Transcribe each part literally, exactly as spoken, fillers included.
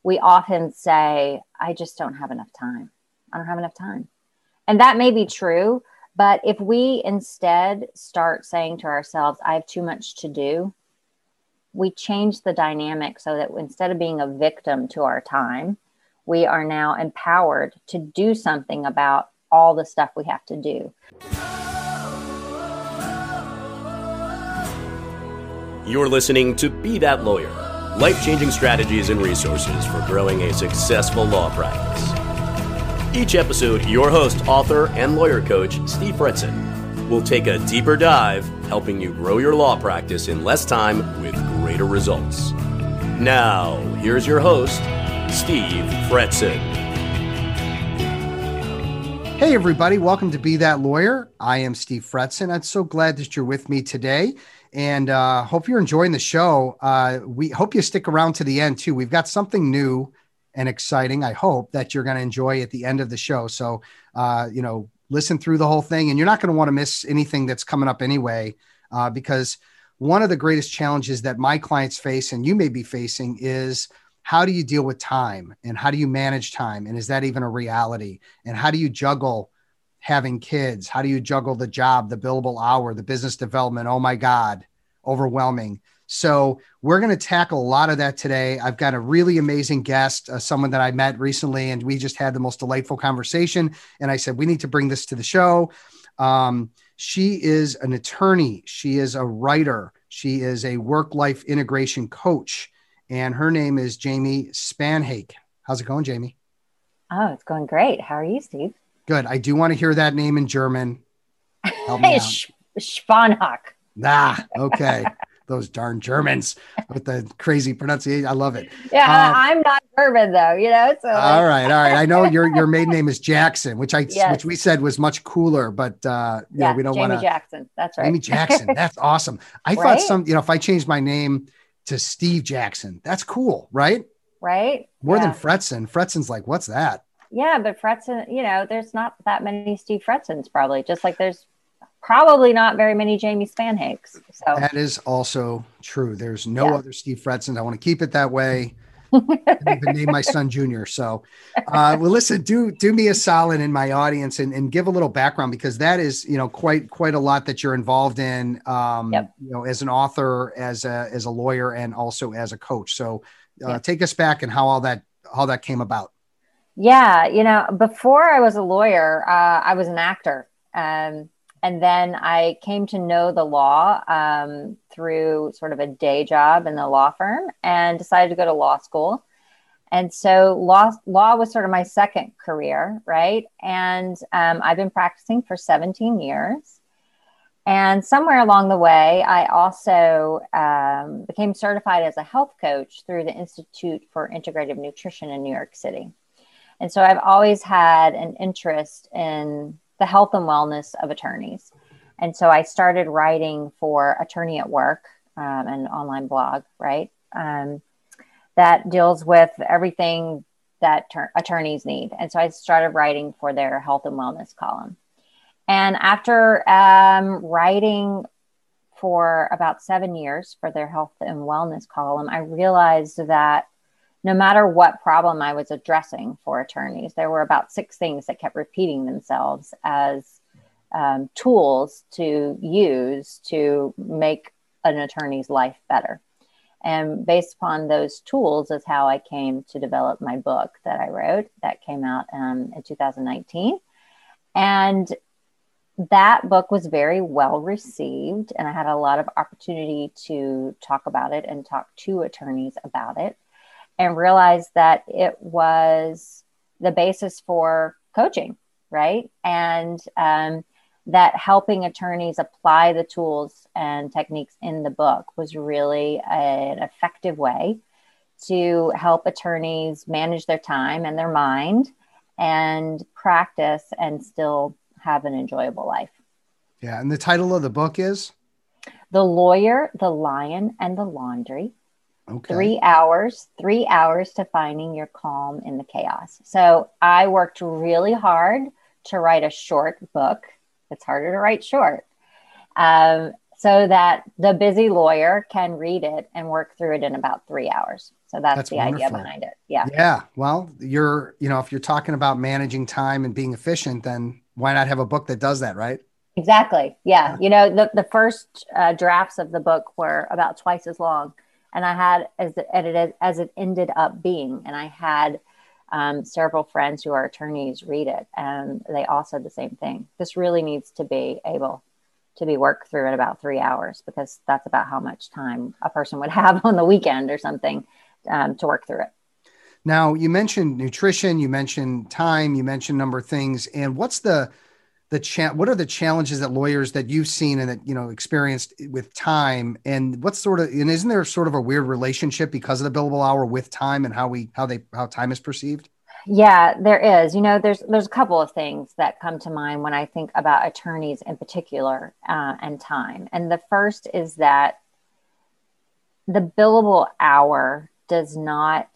we often say, I just don't have enough time. I don't have enough time. And that may be true, but if we instead start saying to ourselves, I have too much to do, we change the dynamic so that instead of being a victim to our time, we are now empowered to do something about all the stuff we have to do. You're listening to Be That Lawyer, life-changing strategies and resources for growing a successful law practice. Each episode, your host, author, and lawyer coach, Steve Fretzin, will take a deeper dive, helping you grow your law practice in less time with greater results. Now, here's your host, Steve Fretzin. Hey, everybody. Welcome to Be That Lawyer. I am Steve Fretzin. I'm so glad that you're with me today, and uh, hope you're enjoying the show. Uh, we hope you stick around to the end, too. We've got something new and exciting, I hope, that you're going to enjoy at the end of the show. So, uh, you know, listen through the whole thing, and you're not going to want to miss anything that's coming up anyway, uh, because one of the greatest challenges that my clients face, and you may be facing, is how do you deal with time, and how do you manage time? And is that even a reality? And how do you juggle having kids? How do you juggle the job, the billable hour, the business development? Oh my God, overwhelming. So we're going to tackle a lot of that today. I've got a really amazing guest, uh, someone that I met recently, and we just had the most delightful conversation. And I said, we need to bring this to the show. Um, she is an attorney. She is a writer. She is a work-life integration coach. And her name is Jamie Spanhake. How's it going, Jamie? Oh, it's going great. How are you, Steve? Good. I do want to hear that name in German. Help me out. Spanhake. Ah, okay. Those darn Germans with the crazy pronunciation. I love it. Yeah, um, I'm not German though, you know. So like... all right, all right. I know your your maiden name is Jackson, which I yes. which we said was much cooler, but uh, you yeah, know, we don't want to. Jamie Jackson. That's right. Jamie Jackson. That's awesome. I right? thought some, you know, if I changed my name to Steve Jackson, that's cool, right? Right. More yeah. than Fretzin. Fretzin's like, what's that? Yeah, but Fretzin, you know, there's not that many Steve Fretzins probably, just like there's probably not very many Jamie Spanhakes. So that is also true. There's no yeah. other Steve Fretzin. I want to keep it that way. I didn't even name my son Junior. So, uh, well, listen, do, do me a solid in my audience and, and give a little background, because that is, you know, quite, quite a lot that you're involved in, um, yep. you know, as an author, as a, as a lawyer, and also as a coach. So, uh, yep. take us back and how all that, how that came about. Yeah. You know, before I was a lawyer, uh, I was an actor. Um, And then I came to know the law um, through sort of a day job in the law firm, and decided to go to law school. And so law, law was sort of my second career, right? And um, I've been practicing for seventeen years. And somewhere along the way, I also um, became certified as a health coach through the Institute for Integrative Nutrition in New York City. And so I've always had an interest in the health and wellness of attorneys. And so I started writing for Attorney at Work, um, an online blog, right? Um, that deals with everything that ter- attorneys need. And so I started writing for their health and wellness column. And after um, writing for about seven years for their health and wellness column, I realized that no matter what problem I was addressing for attorneys, there were about six things that kept repeating themselves as um, tools to use to make an attorney's life better. And based upon those tools is how I came to develop my book that I wrote that came out um, in two thousand nineteen. And that book was very well received, and I had a lot of opportunity to talk about it and talk to attorneys about it, and realized that it was the basis for coaching, right? And um, that helping attorneys apply the tools and techniques in the book was really a, an effective way to help attorneys manage their time and their mind and practice and still have an enjoyable life. Yeah. And the title of the book is? The Lawyer, the Lion, and the Laundry. Okay. Three hours, three hours to finding your calm in the chaos. So I worked really hard to write a short book. It's harder to write short. Um, so that the busy lawyer can read it and work through it in about three hours. So that's That's the idea wonderful. behind it. Yeah. Yeah. Well, you're, you know, if you're talking about managing time and being efficient, then why not have a book that does that, right? Exactly. Yeah. Yeah. You know, the, the first uh, drafts of the book were about twice as long. And I had, as it edited, as it ended up being, and I had um, several friends who are attorneys read it, and they all said the same thing. This really needs to be able to be worked through in about three hours because that's about how much time a person would have on the weekend or something um, to work through it. Now, you mentioned nutrition, you mentioned time, you mentioned a number of things. And what's the the cha- what are the challenges that lawyers that you've seen and that you know experienced with time, and what's sort of, and isn't there sort of a weird relationship because of the billable hour with time and how we how they how time is perceived? Yeah, there is. You know, there's there's a couple of things that come to mind when I think about attorneys in particular uh, and time. And the first is that the billable hour does not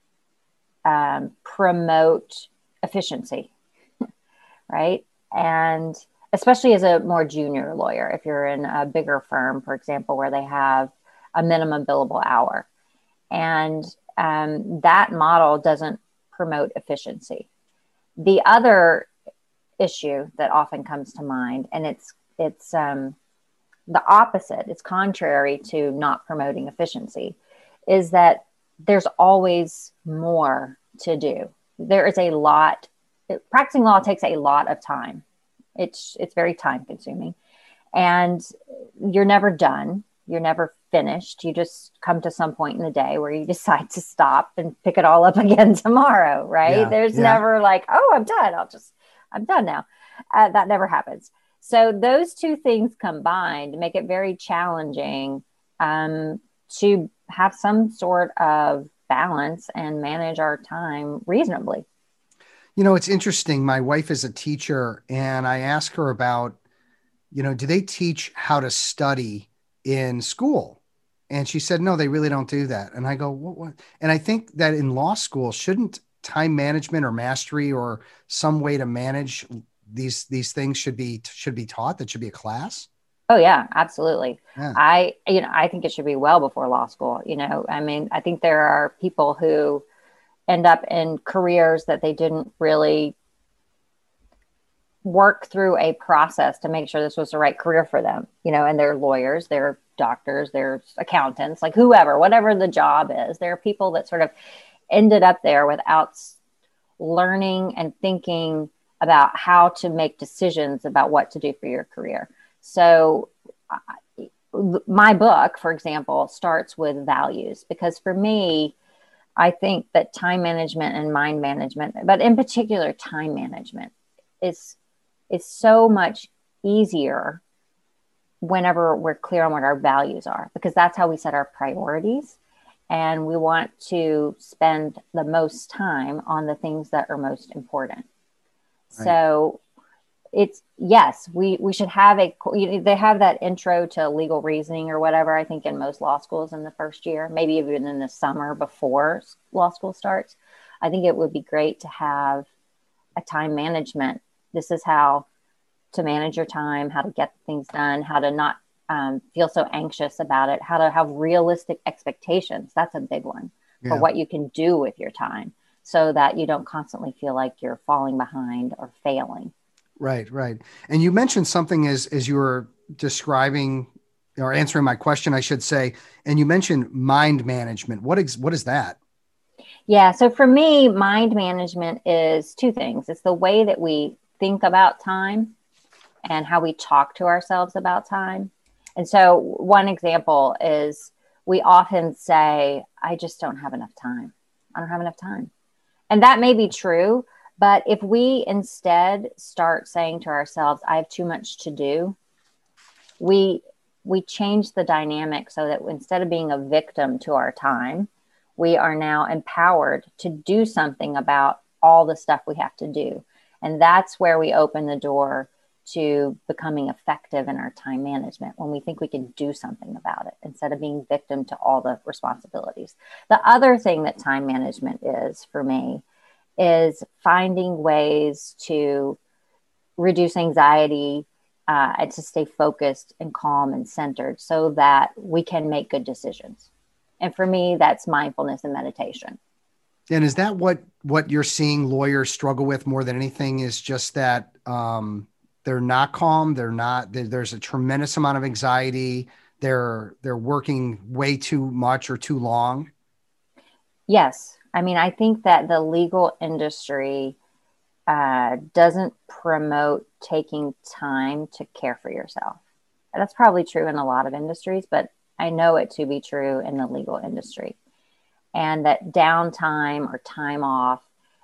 um, promote efficiency, right? And especially as a more junior lawyer, if you're in a bigger firm, for example, where they have a minimum billable hour. And um, that model doesn't promote efficiency. The other issue that often comes to mind, and it's it's um, the opposite, it's contrary to not promoting efficiency, is that there's always more to do. There is a lot. Practicing law takes a lot of time. It's it's very time consuming, and you're never done. You're never finished. You just come to some point in the day where you decide to stop and pick it all up again tomorrow, right? Yeah, There's yeah. never like, oh, I'm done. I'll just, I'm done now. Uh, that never happens. So those two things combined make it very challenging um, to have some sort of balance and manage our time reasonably. You know, it's interesting. My wife is a teacher, and I ask her about, you know, do they teach how to study in school? And she said, no, they really don't do that. And I go, what, what? And I think that in law school, shouldn't time management or mastery or some way to manage these these things should be should be taught? That should be a class. Oh yeah, absolutely. Yeah. I, you know, I think it should be well before law school. You know, I mean, I think there are people who end up in careers that they didn't really work through a process to make sure this was the right career for them, you know, and they're lawyers, they're doctors, they're accountants, like whoever, whatever the job is. There are people that sort of ended up there without learning and thinking about how to make decisions about what to do for your career. So my book, for example, starts with values, because for me, I think that time management and mind management, but in particular, time management is is so much easier whenever we're clear on what our values are, because that's how we set our priorities. And we want to spend the most time on the things that are most important. Right. So it's, yes, we, we should have a, they have that intro to legal reasoning or whatever, I think in most law schools in the first year, maybe even in the summer before law school starts. I think it would be great to have a time management. This is how to manage your time, how to get things done, how to not um, feel so anxious about it, how to have realistic expectations. That's a big one yeah. for what you can do with your time, so that you don't constantly feel like you're falling behind or failing. Right, right. And you mentioned something as, as you were describing or answering my question, I should say, and you mentioned mind management. What ex- what is that? Yeah. So for me, mind management is two things. It's the way that we think about time and how we talk to ourselves about time. And so one example is we often say, I just don't have enough time. I don't have enough time. And that may be true, but if we instead start saying to ourselves, I have too much to do, we we change the dynamic so that instead of being a victim to our time, we are now empowered to do something about all the stuff we have to do. And that's where we open the door to becoming effective in our time management, when we think we can do something about it instead of being victim to all the responsibilities. The other thing that time management is for me is finding ways to reduce anxiety uh, and to stay focused and calm and centered so that we can make good decisions. And for me, that's mindfulness and meditation. And is that what, what you're seeing lawyers struggle with more than anything, is just that um, they're not calm. They're not, there's a tremendous amount of anxiety. They're, they're working way too much or too long. Yes. I mean, I think that the legal industry uh, doesn't promote taking time to care for yourself. And that's probably true in a lot of industries, but I know it to be true in the legal industry. And that downtime or time off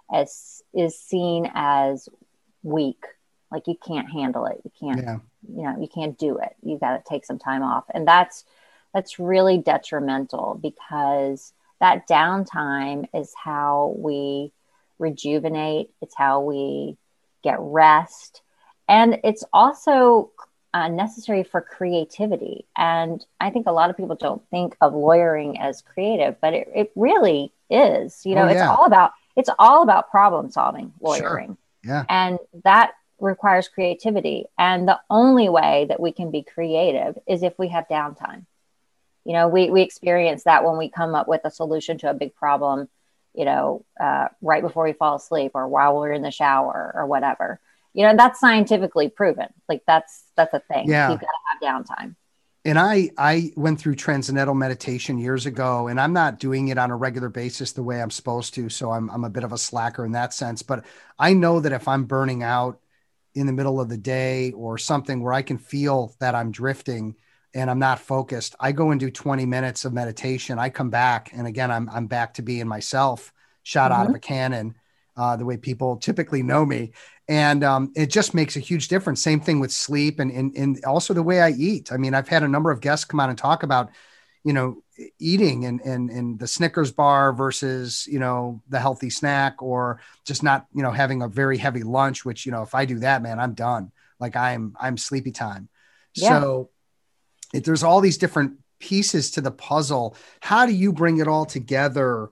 as is seen as weak, like you can't handle it. You can't, yeah. you know, you can't do it. You've got to take some time off. And that's, that's really detrimental, because that downtime is how we rejuvenate. It's how we get rest. And it's also uh, necessary for creativity. And I think a lot of people don't think of lawyering as creative, but it, it really is. You know, oh, yeah. it's all about, it's all about problem solving, lawyering. Sure. Yeah. And that requires creativity. And the only way that we can be creative is if we have downtime. You know, we, we experience that when we come up with a solution to a big problem, you know, uh, right before we fall asleep or while we're in the shower or whatever. You know, that's scientifically proven. Like that's, that's a thing. Yeah. You've got to have downtime. And I, I went through transcendental meditation years ago, and I'm not doing it on a regular basis the way I'm supposed to. So I'm, I'm a bit of a slacker in that sense, but I know that if I'm burning out in the middle of the day or something where I can feel that I'm drifting and I'm not focused, I go and do twenty minutes of meditation. I come back. And again, I'm, I'm back to being myself, shot mm-hmm. out of a cannon, uh, the way people typically know me. And um, it just makes a huge difference. Same thing with sleep and, and, and also the way I eat. I mean, I've had a number of guests come on and talk about, you know, eating and, and, and the Snickers bar versus, you know, the healthy snack, or just not, you know, having a very heavy lunch, which, you know, if I do that, man, I'm done. Like I'm, I'm sleepy time. Yeah. So it, there's all these different pieces to the puzzle. How do you bring it all together?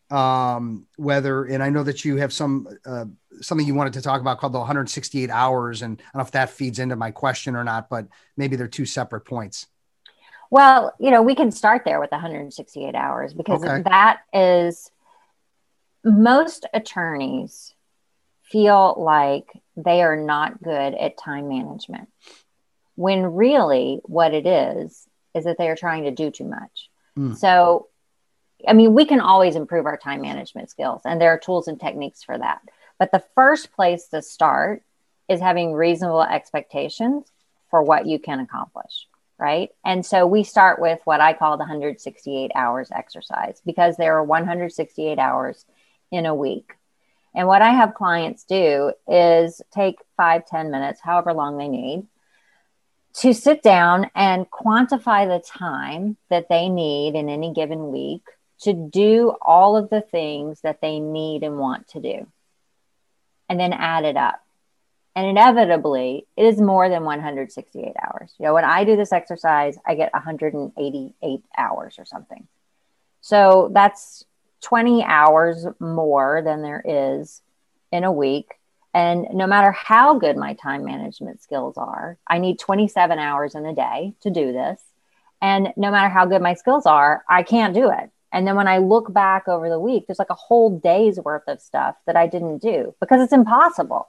Um, whether, and I know that you have some, uh, something you wanted to talk about called the one hundred sixty-eight hours. And I don't know if that feeds into my question or not, but maybe they're two separate points. Well, you know, we can start there with one hundred sixty-eight hours, because okay. that is, most attorneys feel like they are not good at time management, when really what it is, is that they are trying to do too much. Mm. So, I mean, we can always improve our time management skills, and there are tools and techniques for that. But the first place to start is having reasonable expectations for what you can accomplish, right? And so we start with what I call the one hundred sixty-eight hours exercise, because there are one hundred sixty-eight hours in a week. And what I have clients do is take five, ten minutes, however long they need, to sit down and quantify the time that they need in any given week to do all of the things that they need and want to do, and then add it up. And inevitably, it is more than one hundred sixty-eight hours. You know, when I do this exercise, I get one hundred eighty-eight hours or something. So that's twenty hours more than there is in a week. And no matter how good my time management skills are, I need twenty-seven hours in a day to do this. And no matter how good my skills are, I can't do it. And then when I look back over the week, there's like a whole day's worth of stuff that I didn't do because it's impossible.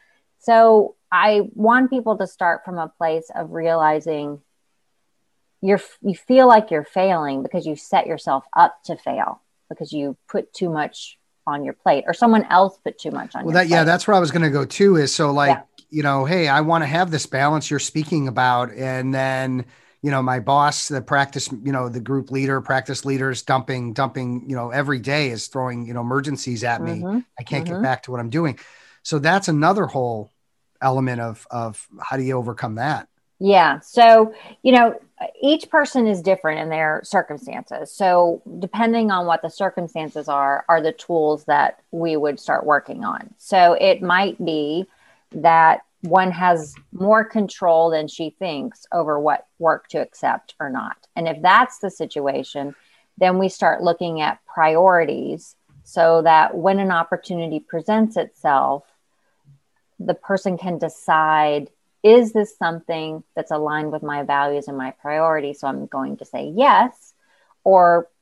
So I want people to start from a place of realizing you're, you feel like you're failing because you set yourself up to fail, because you put too much on your plate, or someone else put too much on well, your that, plate. Yeah, that's where I was going to go too, is so like, yeah. you know, hey, I want to have this balance you're speaking about. And then, you know, my boss, the practice, you know, the group leader, practice leaders dumping, dumping, you know, every day is throwing, you know, emergencies at me. Mm-hmm. I can't mm-hmm. get back to what I'm doing. So that's another whole element of, of how do you overcome that? Yeah. So, you know, each person is different in their circumstances. So depending on what the circumstances are, are the tools that we would start working on. So it might be that one has more control than she thinks over what work to accept or not. And if that's the situation, then we start looking at priorities so that when an opportunity presents itself, the person can decide, is this something that's aligned with my values and my priorities? So I'm going to say yes, or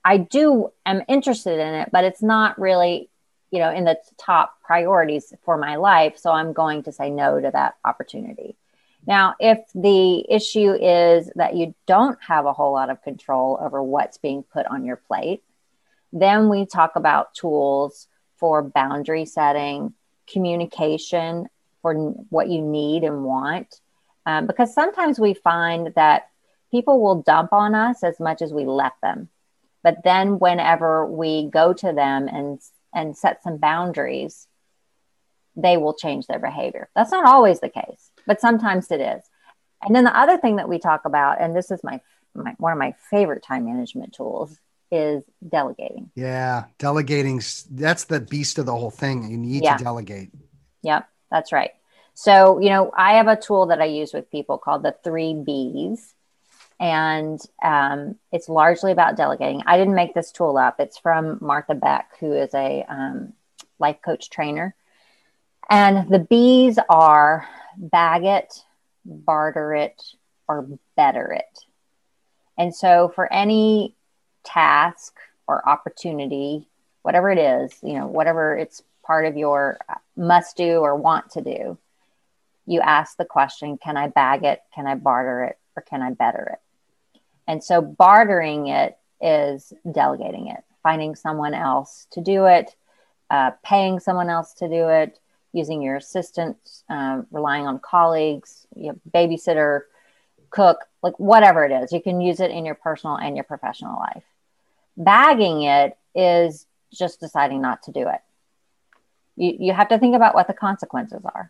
I do am interested in it, but it's not really, you know, in the top priorities for my life. So I'm going to say no to that opportunity. Now, if the issue is that you don't have a whole lot of control over what's being put on your plate, then we talk about tools for boundary setting, communication for what you need and want. Um, because sometimes we find that people will dump on us as much as we let them. But then whenever we go to them and, and set some boundaries, they will change their behavior. That's not always the case, but sometimes it is. And then the other thing that we talk about, and this is my, my one of my favorite time management tools, is delegating. Yeah, delegating. That's the beast of the whole thing. You need yeah. to delegate. Yep, that's right. So, you know, I have a tool that I use with people called the three B's. And um, it's largely about delegating. I didn't make this tool up. It's from Martha Beck, who is a um, life coach trainer. And the B's are bag it, barter it, or better it. And so for any task or opportunity, whatever it is, you know, whatever it's part of your must do or want to do, you ask the question, can I bag it? Can I barter it? Or can I better it? And so bartering it is delegating it, finding someone else to do it, uh, paying someone else to do it, using your assistant, uh, relying on colleagues, you know, babysitter, cook, like whatever it is. You can use it in your personal and your professional life. Bagging it is just deciding not to do it. You, you have to think about what the consequences are.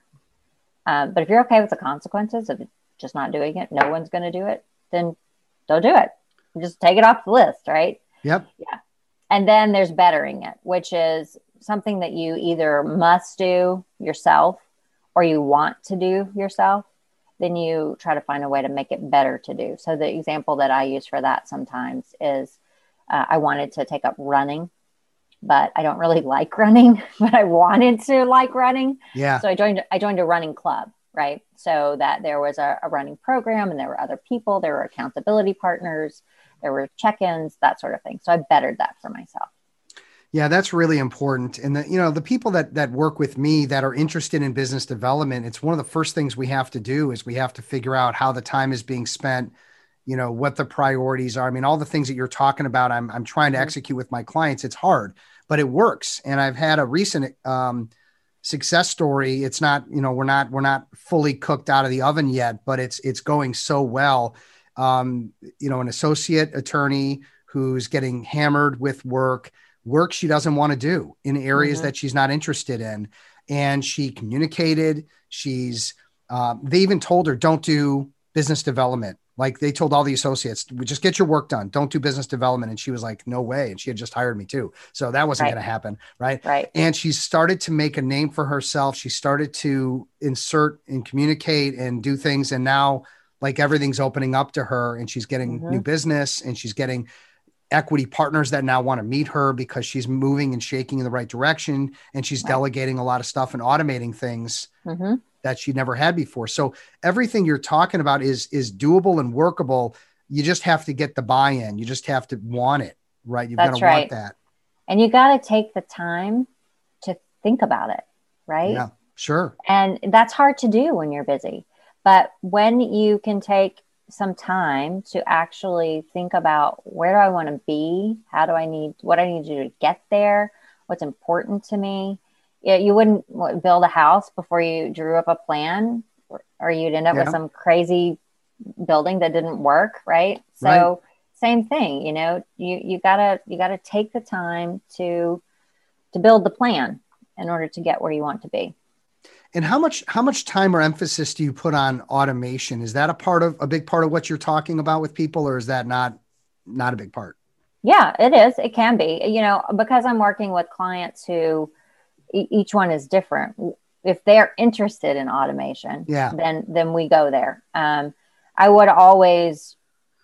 Um, but if you're okay with the consequences of just not doing it, no one's going to do it, then don't do it. Just take it off the list, right? Yep. Yeah. And then there's bettering it, which is something that you either must do yourself or you want to do yourself. Then you try to find a way to make it better to do. So the example that I use for that sometimes is uh, I wanted to take up running, but I don't really like running, but I wanted to like running. Yeah. So I joined, I joined a running club, right? So that there was a, a running program and there were other people, there were accountability partners, there were check-ins, that sort of thing. So I bettered that for myself. Yeah, that's really important. And the, you know, the people that that work with me that are interested in business development, it's one of the first things we have to do is we have to figure out how the time is being spent, you know, what the priorities are. I mean, all the things that you're talking about, I'm I'm trying to mm-hmm. execute with my clients. It's hard, but it works. And I've had a recent um, success story. It's not, you know, we're not we're not fully cooked out of the oven yet, but it's it's going so well. Um, you know, an associate attorney who's getting hammered with work. work she doesn't want to do in areas mm-hmm. that she's not interested in. And she communicated, she's, um, they even told her, don't do business development. Like they told all the associates, we just get your work done. Don't do business development. And she was like, no way. And she had just hired me too. So that wasn't right. going to happen. Right. Right. And she started to make a name for herself. She started to insert and communicate and do things. And now like everything's opening up to her and she's getting mm-hmm. new business and she's getting equity partners that now want to meet her because she's moving and shaking in the right direction. And she's right. delegating a lot of stuff and automating things mm-hmm. that she never had before. So everything you're talking about is, is doable and workable. You just have to get the buy-in. You just have to want it, right? You've got to right. want that. And you got to take the time to think about it. Right. Yeah, sure. And that's hard to do when you're busy, but when you can take some time to actually think about where do I want to be? How do I need, what I need to do to get there? What's important to me? Yeah, you wouldn't build a house before you drew up a plan, or, or you'd end up yeah. with some crazy building that didn't work. Right. So right. same thing, you know, you, you gotta, you gotta take the time to, to build the plan in order to get where you want to be. And how much, how much time or emphasis do you put on automation? Is that a part of a big part of what you're talking about with people, or is that not, not a big part? Yeah, it is. It can be, you know, because I'm working with clients who e- each one is different. If they're interested in automation, yeah. then, then we go there. Um, I would always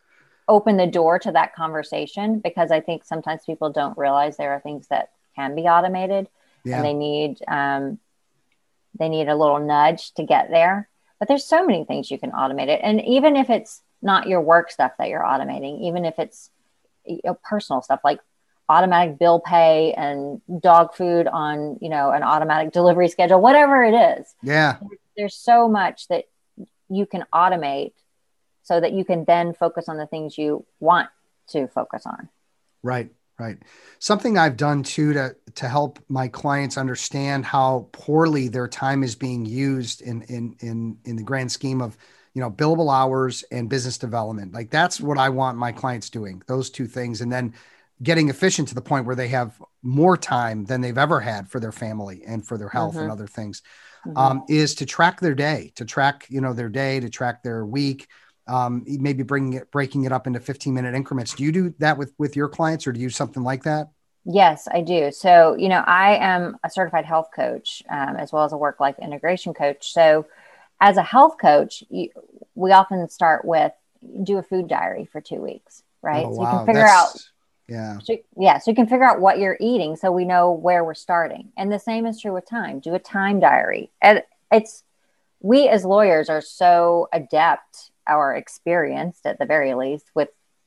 open the door to that conversation because I think sometimes people don't realize there are things that can be automated yeah. and they need, um, they need a little nudge to get there, but there's so many things you can automate it. And even if it's not your work stuff that you're automating, even if it's you know, personal stuff like automatic bill pay and dog food on, you know, an automatic delivery schedule, whatever it is. Yeah. There's so much that you can automate so that you can then focus on the things you want to focus on. Right. Right. Something I've done too to to help my clients understand how poorly their time is being used in in in in the grand scheme of, you know, billable hours and business development. Like that's what I want my clients doing, those two things, and then getting efficient to the point where they have more time than they've ever had for their family and for their health mm-hmm. and other things. Mm-hmm. Um, is to track their day, to track, you know, their day, to track their week. Um, maybe bringing it, breaking it up into fifteen minute increments. Do you do that with, with your clients, or do you do something like that? Yes, I do. So, you know, I am a certified health coach, um, as well as a work-life integration coach. So as a health coach, you, we often start with do a food diary for two weeks, right? Oh, so wow. you can figure That's, out, yeah. So, yeah. So you can figure out what you're eating so we know where we're starting. And the same is true with time. Do a time diary. And it's, we as lawyers are so adept, our experienced at the very least, with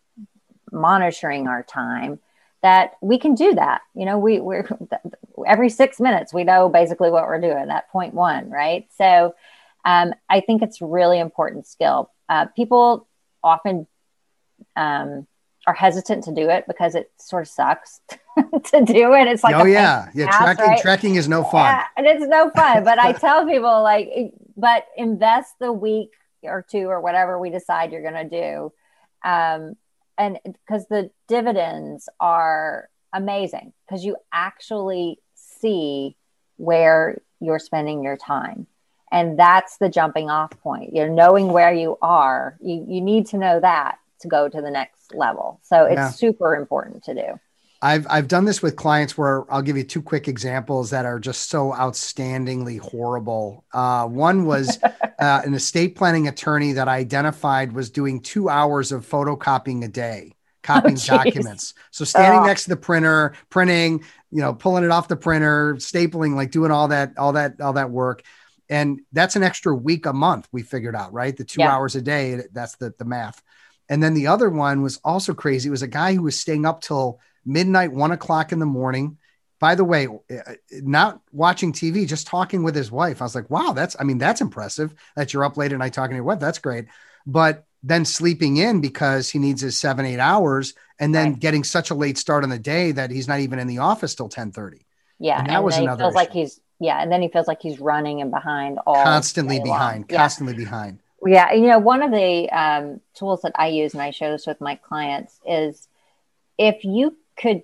monitoring our time that we can do that. You know, we we're every six minutes, we know basically what we're doing at point one. Right. So um, I think it's a really important skill. Uh, people often um, are hesitant to do it because it sort of sucks to do it. It's like, oh yeah. Yeah. Pass, tracking, right? tracking is no fun. Yeah, and it's no fun, but I tell people like, but invest the week or two or whatever we decide you're going to do. Um, and because the dividends are amazing because you actually see where you're spending your time. And that's the jumping off point. You're knowing where you are. You, you need to know that to go to the next level. So it's yeah. super important to do. I've I've done this with clients where I'll give you two quick examples that are just so outstandingly horrible. Uh, one was uh, an estate planning attorney that I identified was doing two hours of photocopying a day, copying oh, documents. So standing oh. next to the printer, printing, you know, pulling it off the printer, stapling, like doing all that, all that, all that work. And that's an extra week a month we figured out, right? The two yeah. hours a day, that's the, the math. And then the other one was also crazy. It was a guy who was staying up till midnight, one o'clock in the morning. By the way, not watching T V, just talking with his wife. I was like, wow, that's, I mean, that's impressive that you're up late at night talking to your wife. That's great. But then sleeping in because he needs his seven, eight hours and then right. getting such a late start on the day that he's not even in the office till ten thirty. Yeah. And that and was then another he feels issue. like he's, yeah. And then he feels like he's running and behind all constantly behind, long. constantly yeah. behind. Yeah. You know, one of the um, tools that I use, and I share this with my clients, is if you could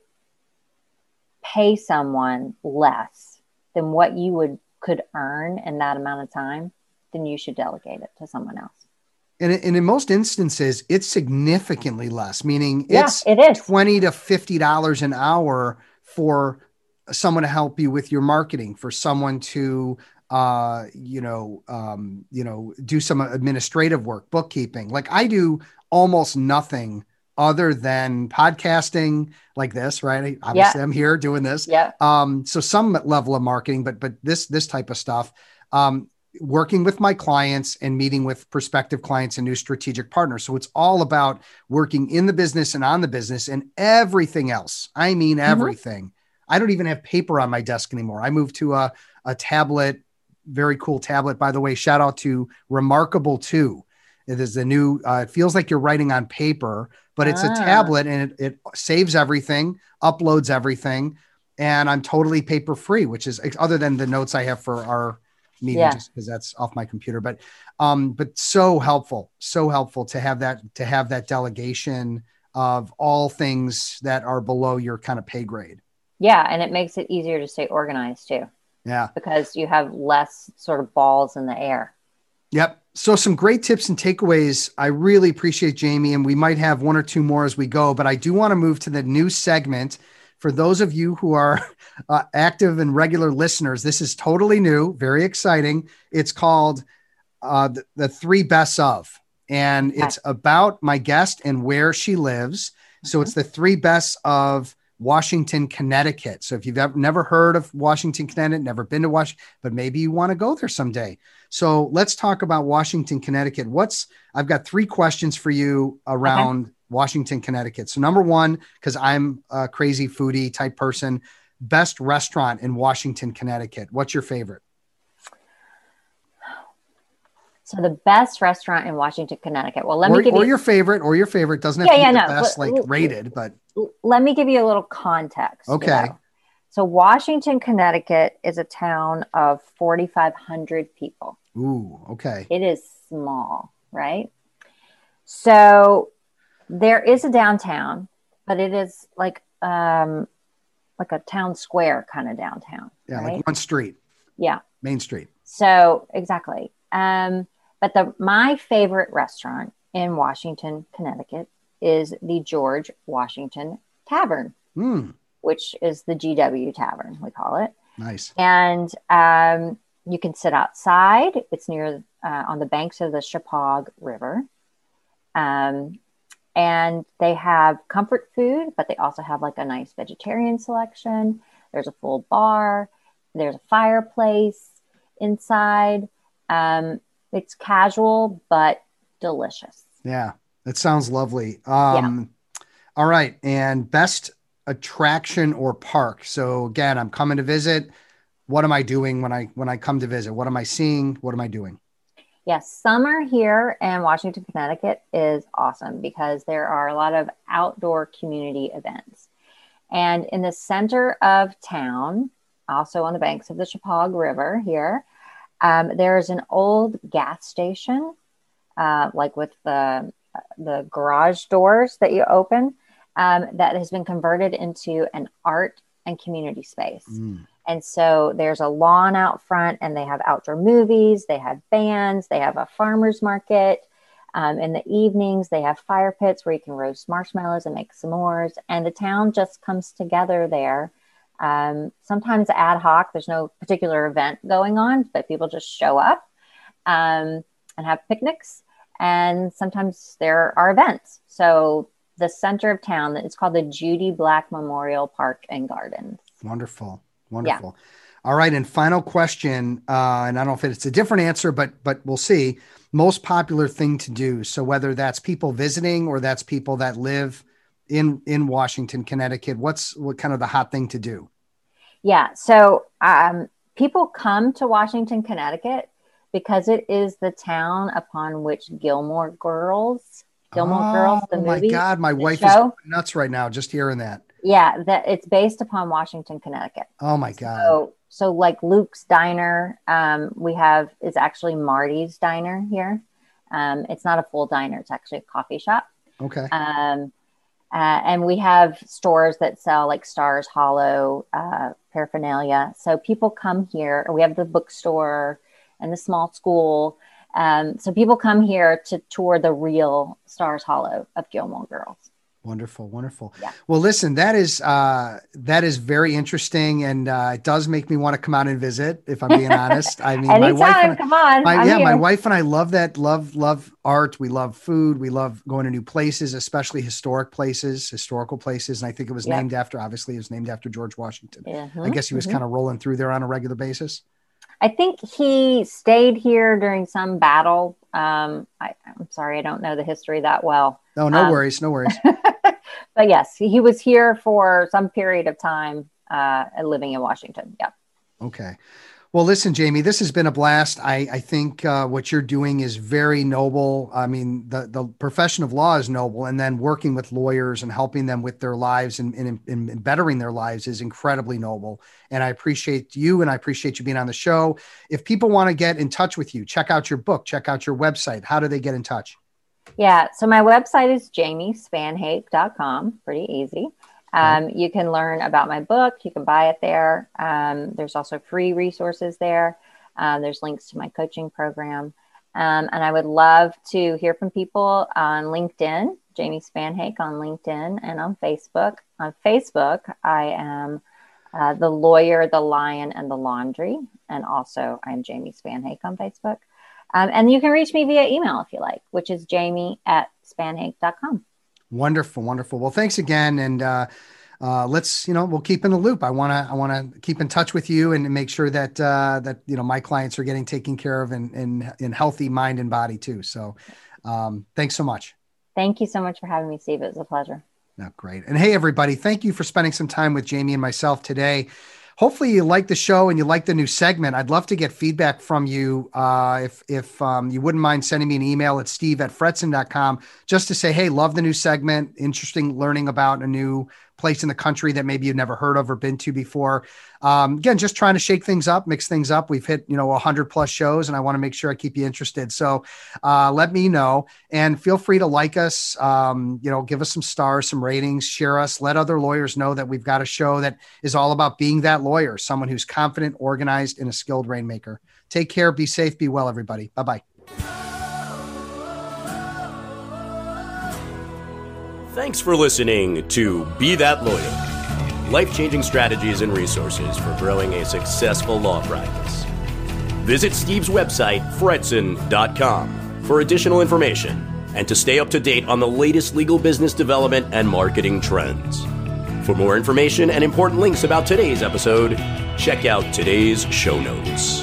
pay someone less than what you would could earn in that amount of time, then you should delegate it to someone else. And, and in most instances, it's significantly less, meaning yeah, it's it is. twenty to fifty dollars an hour for someone to help you with your marketing, for someone to, uh, you know, um, you know, do some administrative work, bookkeeping. Like I do almost nothing other than podcasting like this, right? Obviously yeah. I'm here doing this. Yeah. Um, so some level of marketing, but, but this, this type of stuff, um, working with my clients and meeting with prospective clients and new strategic partners. So it's all about working in the business and on the business and everything else. I mean, everything. Mm-hmm. I don't even have paper on my desk anymore. I moved to a, a tablet, very cool tablet, by the way. Shout out to Remarkable two. It is the new, uh, it feels like you're writing on paper, but it's ah. a tablet and it, it saves everything, uploads everything. And I'm totally paper free, which is other than the notes I have for our meeting, yeah. just because that's off my computer, but, um, but so helpful, so helpful to have that, to have that delegation of all things that are below your kind of pay grade. Yeah. And it makes it easier to stay organized too. Yeah. Because you have less sort of balls in the air. Yep. So some great tips and takeaways. I really appreciate Jamie, and we might have one or two more as we go, but I do want to move to the new segment. For those of you who are uh, active and regular listeners, this is totally new, very exciting. It's called uh, the, the Three Bests Of, and it's about my guest and where she lives. So mm-hmm. it's the Three Bests of Washington, Connecticut. So if you've ever never heard of Washington, Connecticut, never been to Washington, but maybe you want to go there someday. So let's talk about Washington, Connecticut. What's, I've got three questions for you around okay. Washington, Connecticut. So number one, because I'm a crazy foodie type person, best restaurant in Washington, Connecticut. What's your favorite? So the best restaurant in Washington, Connecticut. Well, let or, me give or you your favorite, or your favorite doesn't have yeah, to be yeah, the no, best, but, like rated, but let me give you a little context. Okay. You know? So Washington, Connecticut is a town of forty-five hundred people. Ooh, okay. It is small, right? So there is a downtown, but it is like um, like a town square kind of downtown. Yeah, right? like one street. Yeah. Main Street. So exactly. Um, but the my favorite restaurant in Washington, Connecticut is the George Washington Tavern, Mm. which is the G W Tavern, we call it. Nice. And um, you can sit outside. It's near uh, on the banks of the Chippewa River. Um, and they have comfort food, but they also have like a nice vegetarian selection. There's a full bar. There's a fireplace inside. Um, it's casual, but delicious. Yeah, that sounds lovely. Um, yeah. All right. And best attraction or park. So again, I'm coming to visit. What am I doing when I, when I come to visit? What am I seeing? What am I doing? Yes. Summer here in Washington, Connecticut is awesome because there are a lot of outdoor community events. And in the center of town, also on the banks of the Chippewa River here, um, there's an old gas station, uh, like with the, the garage doors that you open, um, that has been converted into an art and community space. Mm. And so there's a lawn out front and they have outdoor movies, they have bands, they have a farmer's market. Um, in the evenings, they have fire pits where you can roast marshmallows and make s'mores. And the town just comes together there. Um, sometimes ad hoc, there's no particular event going on, but people just show up um, and have picnics. And sometimes there are events. So the center of town, it's called the Judy Black Memorial Park and Gardens. Wonderful. Wonderful. Yeah. All right. And final question. Uh, and I don't know if it's a different answer, but, but we'll see. Most popular thing to do. So whether that's people visiting or that's people that live in, in Washington, Connecticut, what's what kind of the hot thing to do? Yeah. So um, people come to Washington, Connecticut because it is the town upon which Gilmore Girls, Gilmore oh, Girls, the movie. Oh my God. My wife show, is going nuts right now just hearing that. Yeah. That it's based upon Washington, Connecticut. Oh my God. So, so like Luke's Diner, um, we have, is actually Marty's Diner here. Um, it's not a full diner. It's actually a coffee shop. Okay. Um, uh, and we have stores that sell like Stars Hollow uh, paraphernalia. So people come here. We have the bookstore and the small school. Um, so people come here to tour the real Stars Hollow of Gilmore Girls. Wonderful. Wonderful. Yeah. Well, listen, that is, uh, that is very interesting. And, uh, it does make me want to come out and visit, if I'm being honest. I mean, Anytime, my wife, and, come on. My, yeah, here. my wife and I love that, love, love art. We love food. We love going to new places, especially historic places, historical places. And I think it was yep. named after, obviously it was named after George Washington. Mm-hmm. I guess he was mm-hmm. kind of rolling through there on a regular basis. I think he stayed here during some battle. Um, I, I'm sorry, I don't know the history that well. No, no um, worries. No worries. But yes, he was here for some period of time uh, living in Washington. Yeah. Okay. Well, listen, Jamie, this has been a blast. I, I think uh, what you're doing is very noble. I mean, the, the profession of law is noble, and then working with lawyers and helping them with their lives and, and, and bettering their lives is incredibly noble. And I appreciate you, and I appreciate you being on the show. If people want to get in touch with you, check out your book, check out your website. How do they get in touch? Yeah. So my website is jamie spanhake dot com. Pretty easy. Um, you can learn about my book. You can buy it there. Um, there's also free resources there. Um, there's links to my coaching program. Um, and I would love to hear from people on LinkedIn, Jamie Spanhake on LinkedIn and on Facebook. On Facebook, I am uh, the lawyer, the lion, and the laundry. And also I'm Jamie Spanhake on Facebook. Um, and you can reach me via email if you like, which is jamie at spanhake dot com. Wonderful. Wonderful. Well, thanks again. And, uh, uh, let's, you know, we'll keep in the loop. I want to, I want to keep in touch with you and make sure that, uh, that, you know, my clients are getting taken care of in, in, in healthy mind and body too. So, um, thanks so much. Thank you so much for having me, Steve. It was a pleasure. No, great. And hey, everybody, thank you for spending some time with Jamie and myself today. Hopefully you like the show and you like the new segment. I'd love to get feedback from you. Uh, if if um, you wouldn't mind sending me an email at steve at fretson dot com just to say, hey, love the new segment. Interesting learning about a new place in the country that maybe you've never heard of or been to before. Um, again, just trying to shake things up, mix things up. We've hit, you know, a hundred plus shows and I want to make sure I keep you interested. So uh, let me know and feel free to like us, um, you know, give us some stars, some ratings, share us, let other lawyers know that we've got a show that is all about being that lawyer, someone who's confident, organized, and a skilled rainmaker. Take care, be safe, be well, everybody. Bye-bye. Thanks for listening to Be That Lawyer, life-changing strategies and resources for growing a successful law practice. Visit Steve's website, fretson dot com, for additional information and to stay up to date on the latest legal business development and marketing trends. For more information and important links about today's episode, check out today's show notes.